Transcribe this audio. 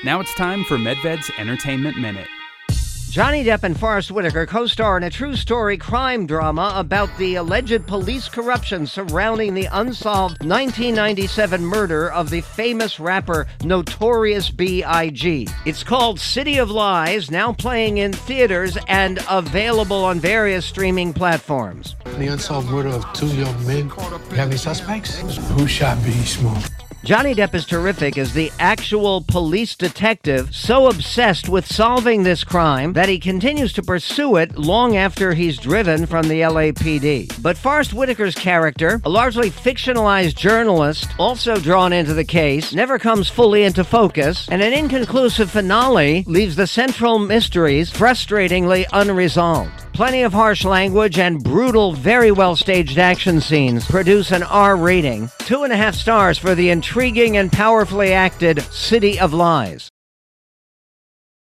Now it's time for MedVed's Entertainment Minute. Johnny Depp and Forest Whitaker co-star in a true story crime drama about the alleged police corruption surrounding the unsolved 1997 murder of the famous rapper Notorious B.I.G. It's called City of Lies, now playing in theaters and available on various streaming platforms. The unsolved murder of two young men. You have any suspects? Who shot Biggie Smalls? Johnny Depp is terrific as the actual police detective, so obsessed with solving this crime that he continues to pursue it long after he's driven from the LAPD. But Forest Whitaker's character, a largely fictionalized journalist, also drawn into the case, never comes fully into focus, and an inconclusive finale leaves the central mysteries frustratingly unresolved. Plenty of harsh language and brutal, very well-staged action scenes produce an R rating. 2.5 stars for the intriguing and powerfully acted City of Lies.